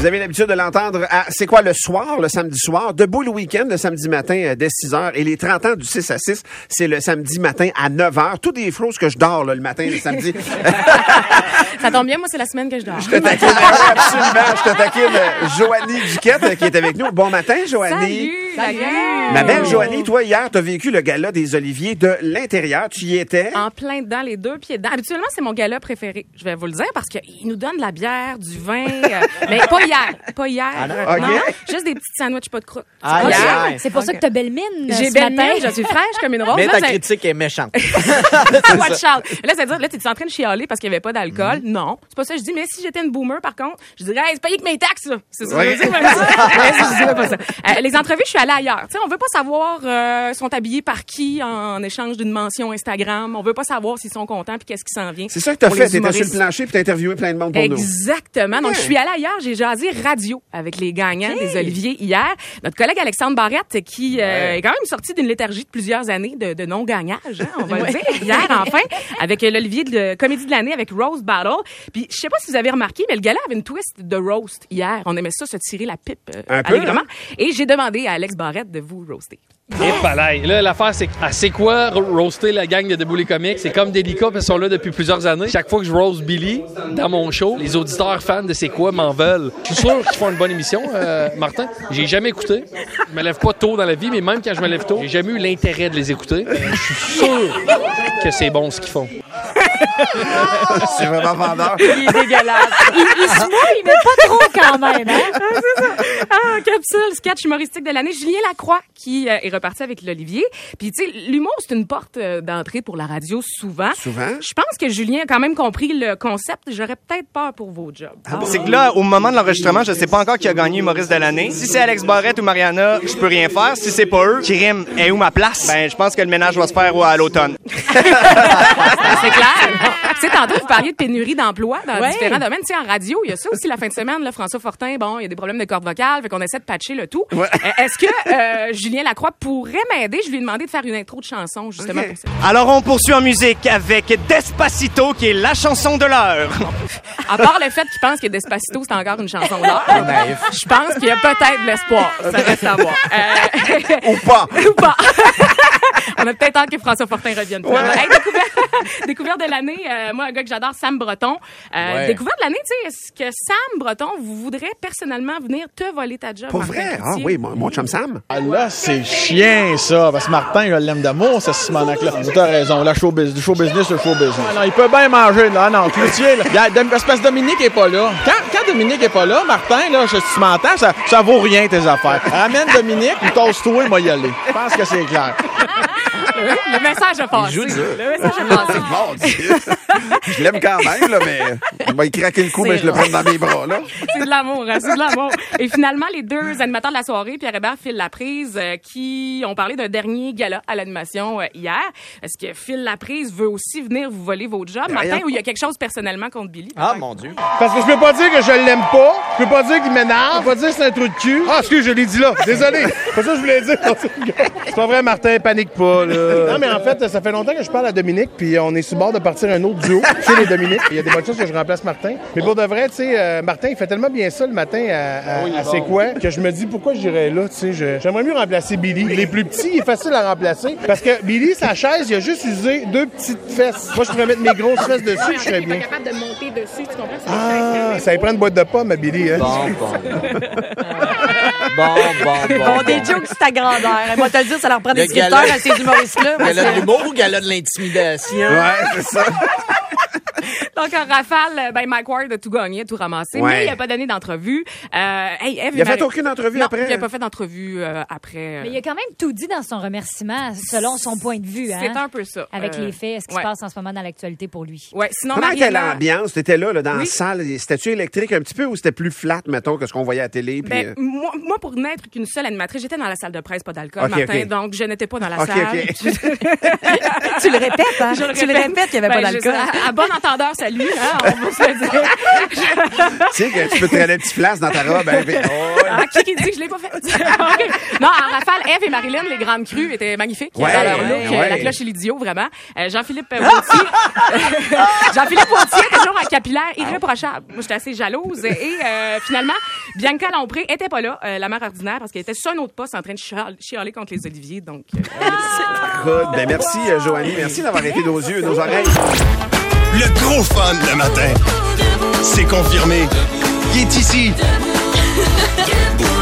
Vous avez l'habitude de l'entendre à C'est quoi le soir, le samedi soir, Debout le week-end, le samedi matin dès 6h, et les 30 ans du 6 à 6, c'est le samedi matin à 9h. Tous des flots que je dors là, le matin, le samedi. Ça tombe bien, moi, c'est la semaine que je dors. Je te taquine, absolument, je te taquine Joanie Duquette qui est avec nous. Bon matin, Joanie. Salut! Ma belle Joanie, toi, hier, t'as vécu le gala des Oliviers de l'intérieur. Tu y étais? En plein dedans, les 2 pieds dedans. Habituellement, c'est mon gala préféré. Je vais vous le dire parce qu'il nous donne de la bière, du vin, mais pas hier. Pas hier. Ah, non? Non, juste des petits sandwichs, pas de croûte. Ah, Hier. C'est pour ça que t'as belle mine. J'ai ce belle matin. mine, je suis fraîche comme une rose. Mais Là, ta c'est- critique est méchante. Watch out. Là, c'est-à-dire, là, t'es en train de chialer parce qu'il n'y avait pas d'alcool. Non. C'est pas ça. Je dis, mais si j'étais une boomer, par contre, je dirais, hey, c'est payé que mes taxes, là. C'est ça. Oui. Je dis, même ça. Ouais, je dirais pas ça. Les entrevues, je suis allée ailleurs. Tu sais, on veut pas savoir, sont habillés par qui en échange d'une mention Instagram. On veut pas savoir s'ils sont contents puis qu'est-ce qui s'en vient. C'est ça que t'as Pour fait. les T'étais sur le humoristes. plancher puis t'as interviewé plein de monde pour nous. Exactement. Donc, je suis allée ailleurs. J'ai jasé radio avec les gagnants des Oliviers hier. Notre collègue Alexandre Barrette, qui est quand même sorti d'une léthargie de plusieurs années de non-gagnage, hein, on va le dire. Hier, enfin, avec l'Olivier de Comédie de l'année avec Roast Battle. Puis, je sais pas si vous avez remarqué, mais le gars-là avait une twist de roast hier. On aimait ça, se tirer la pipe Un peu, allègrement. Et j'ai demandé à Alex Barrette de vous roaster. Et palais. Là, l'affaire, c'est quoi roaster la gang de Debout les comiques? C'est comme délicat parce qu'ils sont là depuis plusieurs années. Chaque fois que je roast Billy dans mon show, les auditeurs fans de C'est quoi m'en veulent. Je suis sûr qu'ils font une bonne émission, Martin. J'ai jamais écouté. Je me lève pas tôt dans la vie, mais même quand je me lève tôt, j'ai jamais eu l'intérêt de les écouter. Je suis sûr que c'est bon ce qu'ils font. C'est vraiment vendeur. Il est dégueulasse. Il se mouille, mais pas trop quand même. Hein? Ah, capsule, sketch humoristique de l'année. Julien Lacroix qui est reparti avec l'Olivier. Puis, tu sais, l'humour, c'est une porte d'entrée pour la radio souvent. Souvent? Je pense que Julien a quand même compris le concept. J'aurais peut-être peur pour vos jobs. C'est que là, au moment de l'enregistrement, je sais pas encore qui a gagné humoriste de l'année. Si c'est Alex Barrette ou Mariana, je peux rien faire. Si c'est pas eux, qui rime, est où ma place? Ben, je pense que le ménage va se faire à l'automne. C'est clair. Tu sais, tantôt, vous parliez de pénurie d'emploi dans différents domaines. Tu sais, en radio, il y a ça aussi la fin de semaine. Là, François Fortin, bon, il y a des problèmes de cordes vocales, fait qu'on essaie de patcher le tout. Est-ce que Julien Lacroix pourrait m'aider? Je lui ai demandé de faire une intro de chanson, justement, pour ça. Alors, on poursuit en musique avec Despacito, qui est la chanson de l'heure. À part le fait qu'il pense que Despacito, c'est encore une chanson d'heure, je pense qu'il y a peut-être de l'espoir. Ça reste à voir. Ou pas. Ou pas. On a peut-être hâte que François Fortin revienne. Hey, découverte de l'année, moi, un gars que j'adore, Sam Breton. Découverte de l'année, tu sais, est-ce que Sam Breton voudrait personnellement venir te voler ta job? Pour Martin vrai? Ah Cloutier? oui, mon chum Sam. Ah là, c'est chien, ça. Parce que Martin, il l'aime d'amour, ce Simonac-là. T'as raison. La show business, du show business, le show business. Ah non, il peut bien manger, là. Non, Cloutier, là. Parce que Dominique est pas là. Quand Dominique est pas là, Martin, là, tu m'entends, ça vaut rien, tes affaires. Ramène Dominique, ou tosse-toi, il va y aller. Je pense que c'est clair. Le message a passé. Le message a passé. Mon Dieu. Je l'aime quand même, là, mais il va y craquer le cou, mais je le prends dans mes bras, là. C'est de l'amour, hein, c'est de l'amour. Et finalement, les deux animateurs de la soirée, Pierre Hébert, Phil Laprise, qui ont parlé d'un dernier gala à l'animation hier. Est-ce que Phil Laprise veut aussi venir vous voler votre job, Martin, ou il y a quelque chose personnellement contre Billy? Ah, mon Dieu. Parce que je peux pas dire que je l'aime pas. Je peux pas dire qu'il m'énerve. Je peux pas dire que c'est un trou de cul. Ah, excuse, je l'ai dit là. Désolé. C'est pas ça que je voulais dire. C'est pas vrai, Martin, panique pas, là. Non, mais en fait, ça fait longtemps que je parle à Dominique, puis on est sur le bord de partir un autre duo, Phil et Dominique. Il y a des bonnes choses que je remplace Martin. Mais pour de vrai, tu sais, Martin, il fait tellement bien ça le matin à C'est quoi, que je me dis pourquoi j'irais là, tu sais. J'aimerais mieux remplacer Billy. Il est plus petit, il est facile à remplacer. Parce que Billy, sa chaise, il a juste usé 2 petites fesses. Moi, je pourrais mettre mes grosses fesses dessus, puis je serais bien. capable de monter dessus, tu comprends? Ah, ça y prend une boîte de pommes, Billy, hein? Bon, des jokes, c'est ta grandeur. Moi, te le dire, ça leur prend des scripteurs à ces humoristes-là. Gala de l'humour ou gala de l'intimidation? Ouais, c'est ça. Donc, en rafale, Mike Ward a tout gagné, tout ramassé, Ouais. mais il n'a pas donné d'entrevue. Hey, Eve, Il a fait aucune entrevue non, après? il n'a pas fait d'entrevue après. Mais il a quand même tout dit dans son remerciement, selon son point de vue. Hein? C'est un peu ça. Avec les faits, ce qui ouais. se passe en ce moment dans l'actualité pour lui. Ouais, sinon, Comment était Mariana... l'ambiance? T'étais là, dans la Oui. salle. C'était-tu électrique un petit peu ou c'était plus flat, mettons, que ce qu'on voyait à la télé? Puis, moi, pour n'être qu'une seule animatrice, j'étais dans la salle de presse, pas d'alcool, Ok, Martin, ok. donc je n'étais pas dans la Ok, salle. ok. Tu le répètes, hein? Je le Tu le répète. répètes qu'il n'y avait pas d'alcool. À bon entendeur, ça lui, hein, on va se le dire. Tu sais que tu peux te traîner un petit place dans ta robe. Qui dit que je l'ai pas fait? Okay. Non, en rafale, Eve et Marilyn, les grandes crues, étaient magnifiques. Ouais, dans leur look, ouais. la cloche et l'idiot, vraiment. Jean-Philippe Poitier. Jean-Philippe Poitier, toujours un capillaire irréprochable. Moi, j'étais assez jalouse. Et finalement, Bianca Lompré était pas là, la mère ordinaire, parce qu'elle était sur un autre poste en train de chialer contre les oliviers. Donc, Ben, merci, Joanie. Merci d'avoir été nos yeux, nos oreilles. Le gros fun le matin. C'est confirmé. Il est ici.